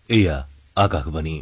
এয়া আকাশবাণী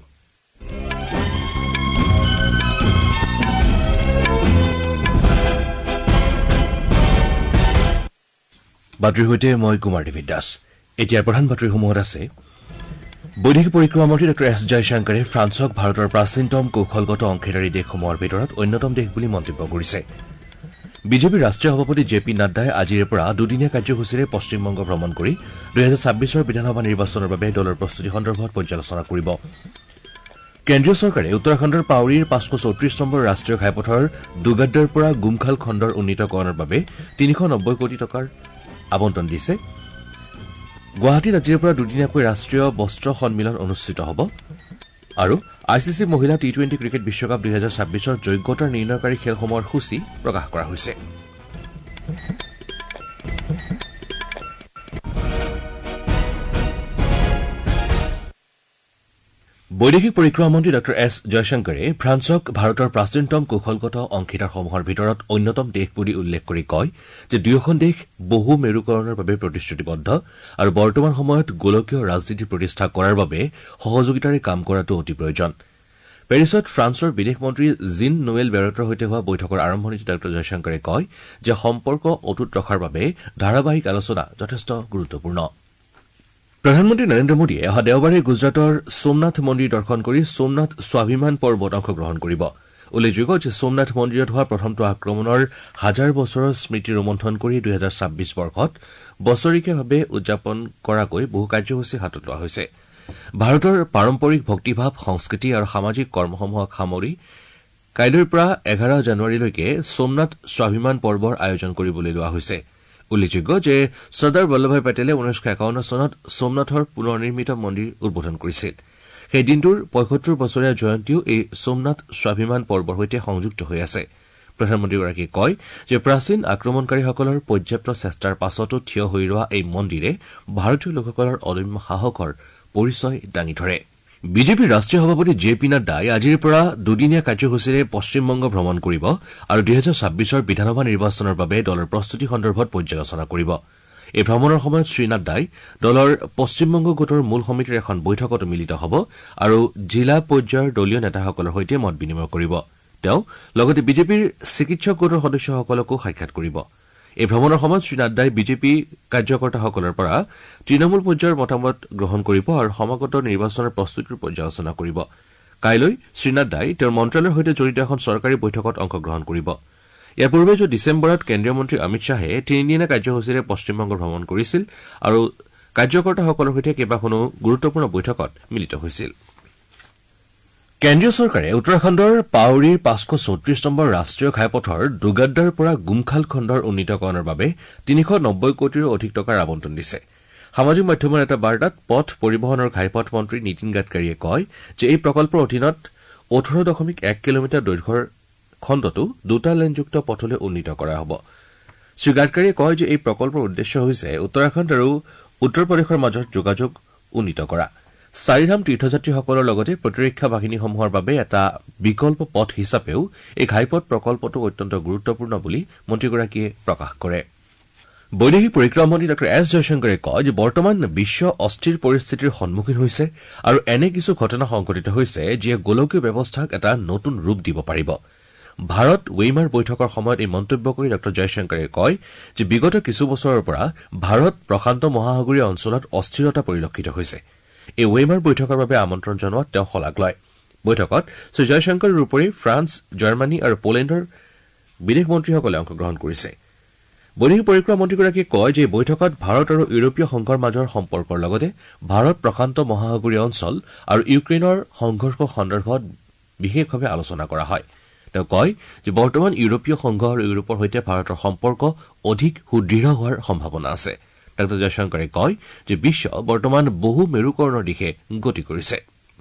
বাতৰিৰ সৈতে মই কুমাৰ দেৱী দাস এতিয়া প্ৰধান বাতৰিসমূহত আছে বৈদেশিক পৰিক্ৰমা মন্ত্ৰী ডঃ এছ জয়শংকৰে ফ্ৰান্সক ভাৰতৰ প্ৰাচীনতম কৌশলগত অংশীদাৰী দেশসমূহৰ ভিতৰত অন্যতম দেশ বুলি মন্তব্য কৰিছে বিজেপিৰ ৰাষ্ট্ৰীয় সভাপতি জে পি নাড্ডাই আজিৰে পৰা দুদিনীয়া কাৰ্যসূচীৰে পশ্চিমবংগ ভ্ৰমণ কৰি 2026 বিধানসভা নিৰ্বাচনৰ বাবে দলৰ প্ৰস্তুতি সন্দৰ্ভত পৰ্যালোচনা কৰিব কেন্দ্ৰীয় চৰকাৰে উত্তৰাখণ্ডৰ পাউৰিৰ 534 নম্বৰ ৰাষ্ট্ৰীয় ঘাইপথৰ দুগাড্ডাৰ পৰা গুমখাল খণ্ডৰ উন্নীতকৰণৰ বাবে 390 কোটি টকাৰ আবণ্টন দিছে গুৱাহাটীত আজিৰে পৰা দুদিনীয়াকৈ ৰাষ্ট্ৰীয় বস্ত্ৰ সন্মিলন অনুষ্ঠিত হ'ব আৰু আইচিচি মহিলা টি20 ক্ৰিকেট বিশ্বকাপ 2026ৰ যোগ্যতাৰ নিৰ্ণয়কাৰী খেলসমূহৰ সূচী প্ৰকাশ কৰা হৈছে বৈদেশিক পৰিক্ৰমা মন্ত্ৰী ডঃ এছ জয়শংকৰে ফ্ৰান্সক ভাৰতৰ প্ৰাচীনতম কৌশলগত অংশীদাৰসমূহৰ ভিতৰত অন্যতম দেশ বুলি উল্লেখ কৰি কয় যে দুয়োখন দেশ বহু মেৰুকৰণৰ বাবে প্ৰতিশ্ৰুতিবদ্ধ আৰু বৰ্তমান সময়ত গোলকীয় ৰাজনীতি প্ৰতিষ্ঠা কৰাৰ বাবে সহযোগিতাৰে কাম কৰাটো অতি প্ৰয়োজন পেৰিছত ফ্ৰান্সৰ বিদেশ মন্ত্ৰী জিন নোৱেল বেৰটৰ সৈতে হোৱা বৈঠকৰ আৰম্ভণিতে ডঃ জয়শংকৰে কয় যে সম্পৰ্ক অটুট ৰখাৰ বাবে ধাৰাবাহিক আলোচনা যথেষ্ট গুৰুত্বপূৰ্ণ প্ৰধানমন্ত্ৰী নৰেন্দ্ৰ মোদীয়ে অহা দেওবাৰে গুজৰাটৰ সোমনাথ মন্দিৰ দৰ্শন কৰি সোমনাথ স্বাভিমান পৰ্বত অংশগ্ৰহণ কৰিব উল্লেখযোগ্য যে সোমনাথ মন্দিৰত হোৱা প্ৰথমটো আক্ৰমণৰ হাজাৰ বছৰৰ স্মৃতি ৰোমন্থন কৰি 2026 বৰ্ষত বছৰিকীয়াভাৱে উদযাপন কৰাকৈ বহু কাৰ্যসূচী হাতত লোৱা হৈছে ভাৰতৰ পাৰম্পৰিক ভক্তিভাৱ সংস্কৃতি আৰু সামাজিক কৰ্মসমূহক সামৰি কাইলৈৰ পৰা 11 জানুৱাৰীলৈকে সোমনাথ স্বাভিমান পৰ্বৰ আয়োজন কৰিবলৈ লোৱা হৈছে উল্লেখযোগ্য যে চৰ্দাৰ বল্লভভাই পেটেলে 1951 চনত সোমনাথৰ পুনৰ নিৰ্মিত মন্দিৰ উদ্বোধন কৰিছিল সেই দিনটোৰ 75 বছৰীয়া জয়ন্তীও এই সোমনাথ স্বাভিমান পৰ্বৰ সৈতে সংযুক্ত হৈ আছে প্ৰধানমন্ত্ৰীগৰাকীয়ে কয় যে প্ৰাচীন আক্ৰমণকাৰীসকলৰ পৰ্যাপ্ত চেষ্টাৰ পাছতো থিয় হৈ ৰোৱা এই মন্দিৰে ভাৰতীয় লোকসকলৰ অদম্য সাহসৰ পৰিচয় দাঙি ধৰে বিজেপিৰ ৰাষ্ট্ৰীয় সভাপতি জে পি নাড্ডাই আজিৰ পৰা দুদিনীয়া কাৰ্যসূচীৰে পশ্চিমবংগ ভ্ৰমণ কৰিব আৰু 2026 বিধানসভা নিৰ্বাচনৰ বাবে দলৰ প্ৰস্তুতি সন্দৰ্ভত পৰ্যালোচনা কৰিব এই ভ্ৰমণৰ সময়ত শ্ৰী নাড্ডাই দলৰ পশ্চিমবংগ গোটৰ মূল সমিতিৰ এখন বৈঠকত মিলিত হ'ব আৰু জিলা পৰ্যায়ৰ দলীয় নেতাসকলৰ সৈতে মত বিনিময় কৰিব তেওঁ লগতে বিজেপিৰ চিকিৎসক গোটৰ সদস্যসকলকো সাক্ষাৎ কৰিব এই ভ্ৰমণৰ সময়ত শ্ৰী নাড্ডাই বিজেপি কাৰ্যকৰ্তাসকলৰ পৰা তৃণমূল পৰ্যায়ৰ মতামত গ্ৰহণ কৰিব আৰু সমাগত নিৰ্বাচনৰ প্ৰস্তুতিৰ পৰ্যালোচনা কৰিব কাইলৈ শ্ৰী নাড্ডাই তেওঁৰ মন্ত্ৰালয়ৰ সৈতে জড়িত এখন চৰকাৰী বৈঠকত অংশগ্ৰহণ কৰিব ইয়াৰ পূৰ্বে যোৱা ডিচেম্বৰত কেন্দ্ৰীয় মন্ত্ৰী অমিত শ্বাহে তিনিদিনীয়া কাৰ্যসূচীৰে পশ্চিমবংগ ভ্ৰমণ কৰিছিল আৰু কাৰ্যকৰ্তাসকলৰ সৈতে কেইবাখনো গুৰুত্বপূৰ্ণ বৈঠকত মিলিত হৈছিল কেন্দ্ৰীয় চৰকাৰে উত্তৰাখণ্ডৰ পাউৰিৰ 534 নম্বৰ ৰাষ্ট্ৰীয় ঘাইপথৰ দুগাড্ডাৰ পৰা গুমখাল খণ্ডৰ উন্নীতকৰণৰ বাবে 390 কোটিৰো অধিক টকাৰ আবণ্টন দিছে সামাজিক মাধ্যমৰ এটা বাৰ্তাত পথ পৰিবহণ আৰু ঘাইপথ মন্ত্ৰী নীতিন গাডকাৰীয়ে কয় যে এই প্ৰকল্পৰ অধীনত 18.1 কিলোমিটাৰ দৈৰ্ঘ্যৰ খণ্ডটো দুটা লেনযুক্ত পথলৈ উন্নীত কৰা হ'ব শ্ৰী গাডকাৰীয়ে কয় যে এই প্ৰকল্পৰ উদ্দেশ্য হৈছে উত্তৰাখণ্ড আৰু উত্তৰ প্ৰদেশৰ মাজত যোগাযোগ উন্নীত কৰা চাৰিধাম তীৰ্থযাত্ৰীসকলৰ লগতে প্ৰতিৰক্ষা বাহিনীসমূহৰ বাবে এটা বিকল্প পথ হিচাপেও এই ঘাইপথ প্ৰকল্পটো অত্যন্ত গুৰুত্বপূৰ্ণ বুলি মন্ত্ৰীগৰাকীয়ে প্ৰকাশ কৰে বৈদেশিক পৰিক্ৰমা মন্ত্ৰী ডঃ এছ জয়শংকৰে কয় যে বৰ্তমান বিশ্ব অস্থিৰ পৰিস্থিতিৰ সন্মুখীন হৈছে আৰু এনে কিছু ঘটনা সংঘটিত হৈছে যিয়ে গোলকীয় ব্যৱস্থাক এটা নতুন ৰূপ দিব পাৰিব ভাৰত ৱেইমাৰ বৈঠকৰ সময়ত এই মন্তব্য কৰি ডঃ জয়শংকৰে কয় যে বিগত কিছু বছৰৰ পৰা ভাৰত প্ৰশান্ত মহাসাগৰীয় অঞ্চলত অস্থিৰতা পৰিলক্ষিত হৈছে এই ৱেইমাৰ বৈঠকৰ বাবে আমন্ত্ৰণ জনোৱাত তেওঁ শলাগ লয় বৈঠকত শ্ৰী জয়শংকৰৰ উপৰি ফ্ৰান্স জাৰ্মানী আৰু পোলেণ্ডৰ বিদেশ মন্ত্ৰীসকলে অংশগ্ৰহণ কৰিছে বৈদেশিক পৰিক্ৰমা মন্ত্ৰীগৰাকীয়ে কয় যে এই বৈঠকত ভাৰত আৰু ইউৰোপীয় সংঘৰ মাজৰ সম্পৰ্কৰ লগতে ভাৰত প্ৰশান্ত মহাসাগৰীয় অঞ্চল আৰু ইউক্ৰেইনৰ সংঘৰ্ষ সন্দৰ্ভত বিশেষভাৱে আলোচনা কৰা হয় তেওঁ কয় যে বৰ্তমান ইউৰোপীয় সংঘ আৰু ইউৰোপৰ সৈতে ভাৰতৰ সম্পৰ্ক অধিক সুদৃঢ় হোৱাৰ সম্ভাৱনা আছে ডঃ জয়শংকৰে কয় যে বিশ্ব বৰ্তমান বহু মেৰুকৰণৰ দিশে গতি কৰিছে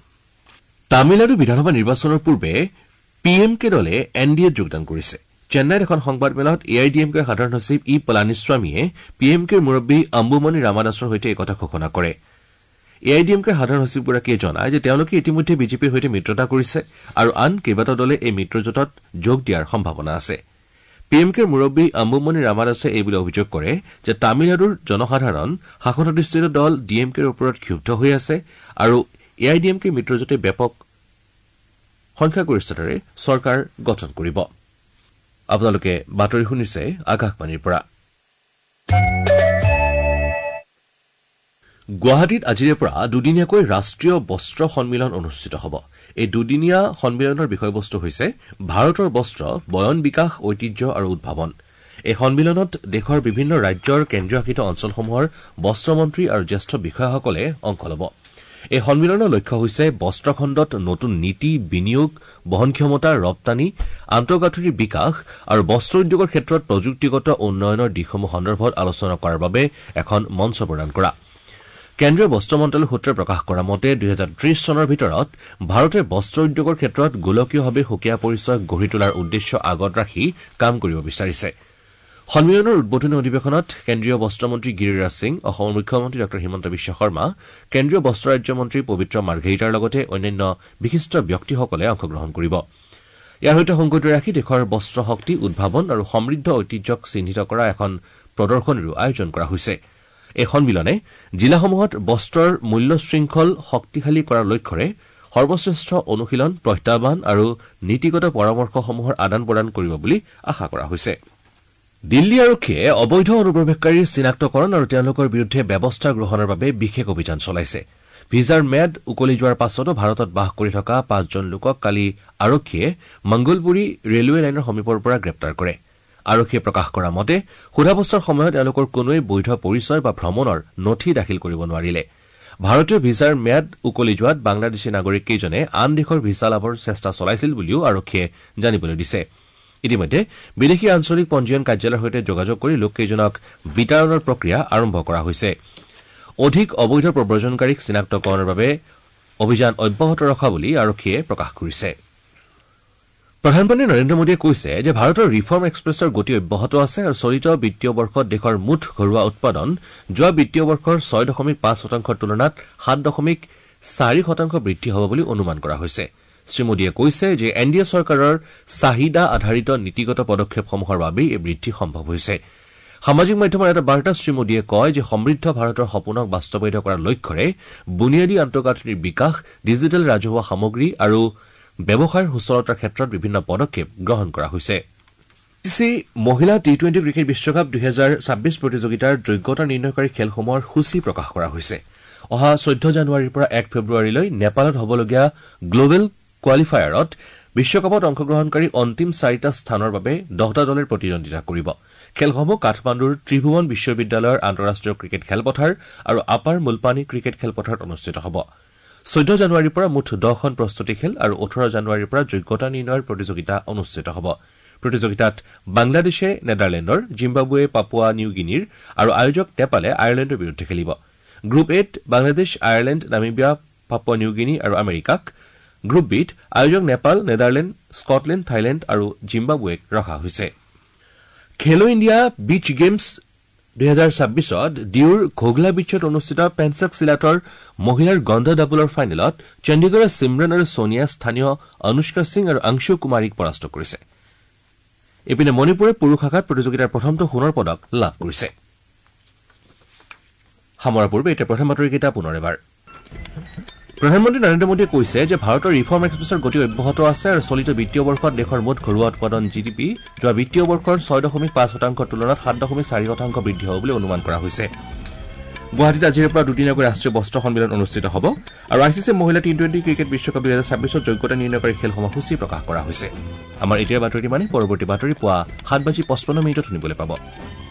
তামিলনাডু বিধানসভা নিৰ্বাচনৰ পূৰ্বে পিএমকে দলে এনডিএত যোগদান কৰিছে চেন্নাইত এখন সংবাদমেলত এআইডিএমকেৰ সাধাৰণ সচিব ই পলানিস্বামীয়ে পিএমকেৰ মুৰব্বী অম্বুমণি ৰামাদাসৰ সৈতে এই কথা ঘোষণা কৰে এআইডিএমকেৰ সাধাৰণ সচিবগৰাকীয়ে জনায় যে তেওঁলোকে ইতিমধ্যে বিজেপিৰ সৈতে মিত্ৰতা কৰিছে আৰু আন কেইবাটাও দলে এই মিত্ৰজোঁটত যোগ দিয়াৰ সম্ভাৱনা আছে পিএমকেৰ মুৰব্বী অম্বুমণি ৰামাদাসে এই বুলি অভিযোগ কৰে যে তামিলনাডুৰ জনসাধাৰণ শাসনাধিষ্ঠিত দল ডিএমকেৰ ওপৰত ক্ষুব্ধ হৈ আছে আৰু এআইডিএমকে মিত্ৰজোঁটে ব্যাপক সংখ্যাগৰিষ্ঠতাৰে চৰকাৰ গঠন কৰিব আপোনালোকে বাতৰি শুনিছে আকাশবাণীৰ পৰা গুৱাহাটীত আজিৰে পৰা দুদিনীয়াকৈ ৰাষ্ট্ৰীয় বস্ত্ৰ সন্মিলন অনুষ্ঠিত হ'ব এই দুদিনীয়া সন্মিলনৰ বিষয়বস্তু হৈছে ভাৰতৰ বস্ত্ৰ বয়ন বিকাশ ঐতিহ্য আৰু উদ্ভাৱন এই সন্মিলনত দেশৰ বিভিন্ন ৰাজ্যৰ কেন্দ্ৰীয়শাসিত অঞ্চলসমূহৰ বস্ত্ৰমন্ত্ৰী আৰু জ্যেষ্ঠ বিষয়াসকলে অংশ ল'ব এই সন্মিলনৰ লক্ষ্য হৈছে বস্ত্ৰ খণ্ডত নতুন নীতি বিনিয়োগ বহনক্ষমতা ৰপ্তানি আন্তঃগাঁথনিৰ বিকাশ আৰু বস্ত্ৰ উদ্যোগৰ ক্ষেত্ৰত প্ৰযুক্তিগত উন্নয়নৰ দিশসমূহ সন্দৰ্ভত আলোচনা কৰাৰ বাবে এখন মঞ্চ প্ৰদান কৰা কেন্দ্ৰীয় বস্ত্ৰ মন্ত্ৰালয়ৰ সূত্ৰে প্ৰকাশ কৰা মতে 2030 চনৰ ভিতৰত ভাৰতে বস্ত্ৰ উদ্যোগৰ ক্ষেত্ৰত গোলকীয়ভাৱে সুকীয়া পৰিচয় গঢ়ি তোলাৰ উদ্দেশ্য আগত ৰাখি কাম কৰিব বিচাৰিছে সন্মিলনৰ উদ্বোধনী অধিৱেশনত কেন্দ্ৰীয় বস্ত্ৰমন্ত্ৰী গিৰিৰাজ সিং অসমৰ মুখ্যমন্ত্ৰী ডঃ হিমন্ত বিশ্ব শৰ্মা কেন্দ্ৰীয় বস্ত্ৰ ৰাজ্যমন্ত্ৰী পবিত্ৰ মাৰ্ঘেৰিটাৰ লগতে অন্যান্য বিশিষ্ট ব্যক্তিসকলে অংশগ্ৰহণ কৰিব ইয়াৰ সৈতে সংগতি ৰাখি দেশৰ বস্ত্ৰ শক্তি উদ্ভাৱন আৰু সমৃদ্ধ ঐতিহ্যক চিহ্নিত কৰা এখন প্ৰদৰ্শনীৰো আয়োজন কৰা হৈছে এই সন্মিলনে জিলাসমূহত বস্ত্ৰৰ মূল্য শৃংখল শক্তিশালী কৰাৰ লক্ষ্যৰে সৰ্বশ্ৰেষ্ঠ অনুশীলন প্ৰত্যাহ্বান আৰু নীতিগত পৰামৰ্শসমূহৰ আদান প্ৰদান কৰিব বুলি আশা কৰা হৈছে দিল্লী আৰক্ষীয়ে অবৈধ অনুপ্ৰৱেশকাৰীৰ চিনাক্তকৰণ আৰু তেওঁলোকৰ বিৰুদ্ধে ব্যৱস্থা গ্ৰহণৰ বাবে বিশেষ অভিযান চলাইছে ভিজাৰ ম্যাদ উকলি যোৱাৰ পাছতো ভাৰতত বাস কৰি থকা 5 জন লোকক কালি আৰক্ষীয়ে মংগলপুৰী ৰেলৱে লাইনৰ সমীপৰ পৰা গ্ৰেপ্তাৰ কৰে আৰক্ষীয়ে প্ৰকাশ কৰা মতে সোধাপোছৰ সময়ত তেওঁলোকৰ কোনোৱে বৈধ পৰিচয় বা ভ্ৰমণৰ নথি দাখিল কৰিব নোৱাৰিলে ভাৰতীয় ভিজাৰ ম্যাদ উকলি যোৱাত বাংলাদেশী নাগৰিক কেইজনে আন দেশৰ ভিছা লাভৰ চেষ্টা চলাইছিল বুলিও আৰক্ষীয়ে জানিবলৈ দিছে ইতিমধ্যে বিদেশী আঞ্চলিক পঞ্জীয়ন কাৰ্যালয়ৰ সৈতে যোগাযোগ কৰি লোককেইজনক বিতৰণৰ প্ৰক্ৰিয়া আৰম্ভ কৰা হৈছে অধিক অবৈধ প্ৰব্ৰজনকাৰীক চিনাক্তকৰণৰ বাবে অভিযান অব্যাহত ৰখা বুলি আৰক্ষীয়ে প্ৰকাশ কৰিছে প্ৰধানমন্ত্ৰী নৰেন্দ্ৰ মোদীয়ে কৈছে যে ভাৰতৰ ৰিফৰ্ম এক্সপ্ৰেছৰ গতি অব্যাহত আছে আৰু চলিত বিত্তীয় বৰ্ষত দেশৰ মুঠ ঘৰুৱা উৎপাদন যোৱা বিত্তীয় বৰ্ষৰ 6.5% তুলনাত 7.4% বৃদ্ধি হ'ব বুলি অনুমান কৰা হৈছে শ্ৰীমোদীয়ে কৈছে যে এনডিএ চৰকাৰৰ চাহিদা আধাৰিত নীতিগত পদক্ষেপসমূহৰ বাবে এই বৃদ্ধি সম্ভৱ হৈছে সামাজিক মাধ্যমৰ এটা বাৰ্তা শ্ৰীমোদীয়ে কয় যে সমৃদ্ধ ভাৰতৰ সপোনক বাস্তৱায়িত কৰাৰ লক্ষ্যৰে বুনিয়াদী আন্তঃগাঁথনিৰ বিকাশ ডিজিটেল ৰাজহুৱা সামগ্ৰী আৰু ব্যৱসায়ৰ সুচলতাৰ ক্ষেত্ৰত বিভিন্ন পদক্ষেপ গ্ৰহণ কৰা হৈছে আইচিচি মহিলা টি20 ক্ৰিকেট বিশ্বকাপ 2026 প্ৰতিযোগিতাৰ যোগ্যতা নিৰ্ণয়কাৰী খেলসমূহৰ সূচী প্ৰকাশ কৰা হৈছে অহা 14 জানুৱাৰীৰ পৰা 1 ফেব্ৰুৱাৰীলৈ নেপালত হ'বলগীয়া গ্লোবেল কোৱালিফায়াৰত বিশ্বকাপত অংশগ্ৰহণকাৰী অন্তিম 4টা স্থানৰ বাবে 10টা দলে প্ৰতিদ্বন্দ্বিতা কৰিব খেলসমূহ কাঠমাণ্ডুৰ ত্ৰিভুৱন বিশ্ববিদ্যালয়ৰ আন্তঃৰাষ্ট্ৰীয় ক্ৰিকেট খেলপথাৰ আৰু আপাৰ মুলপানী ক্ৰিকেট খেলপথাৰত অনুষ্ঠিত হ'ব 14 জানুৱাৰীৰ পৰা মুঠ 10খন প্ৰস্তুতি খেল আৰু 18 জানুৱাৰীৰ পৰা যোগ্যতা নিৰ্ণয়ৰ প্ৰতিযোগিতা অনুষ্ঠিত হ'ব প্ৰতিযোগিতাত বাংলাদেশে নেদাৰলেণ্ডৰ জিম্বাবুৱে পাপুৱা নিউ গিনিৰ আৰু আয়োজক নেপালে আয়াৰলেণ্ডৰ বিৰুদ্ধে খেলিব গ্ৰুপ এত Bangladesh Ireland Namibia Papua New Guinea আৰু আমেৰিকাক গ্ৰুপ বিত আয়োজক নেপাল নেদাৰলেণ্ড স্কটলেণ্ড থাইলেণ্ড আৰু জিম্বাবুৱেক ৰখা হৈছে খেলো ইণ্ডিয়া বিচ গেমছ 2026ত ডিউৰ ঘোগলা বিচত অনুষ্ঠিত পেনচাক চিলাটৰ মহিলাৰ গন্ধ ডাবলৰ ফাইনেলত চণ্ডীগড়ৰ সিমৰন আৰু সোনিয়া স্থানীয় অনুষ্কা সিং আৰু অংশু কুমাৰীক পৰাস্ত কৰিছে এপিনে মণিপুৰে পুৰুষ শাখাত প্ৰতিযোগিতাৰ প্ৰথমটো সোণৰ পদক লাভ কৰিছে সামৰাৰ পূৰ্বে এতিয়া প্ৰথম বাতৰিকেইটা পুনৰ এবাৰ প্ৰধানমন্ত্ৰী নৰেন্দ্ৰ মোদীয়ে কৈছে যে ভাৰতৰ ৰিফৰ্ম এক্সপ্ৰেছৰ গতি অব্যাহত আছে আৰু চলিত বিত্তীয় বৰ্ষত দেশৰ মুঠ ঘৰুৱা উৎপাদন জিডিপি যোৱা বিত্তীয় বৰ্ষৰ 6.5% তুলনাত 7.4% বৃদ্ধি হ'ব বুলি অনুমান কৰা হৈছে গুৱাহাটীত আজিৰে পৰা দুদিনীয়াকৈ ৰাষ্ট্ৰীয় বস্ত্ৰ সন্মিলন অনুষ্ঠিত হ'ব আৰু আইচিচি মহিলা টি20 ক্ৰিকেট বিশ্বকাপ 2026ত যোগ্যতা নিৰ্ণয়কাৰী খেলসমূহ সূচী প্ৰকাশ কৰা হৈছে আমাৰ এতিয়াৰ বাতৰি মানে পৰৱৰ্তী বাতৰি পুৱা 7:55 শুনিবলৈ পাব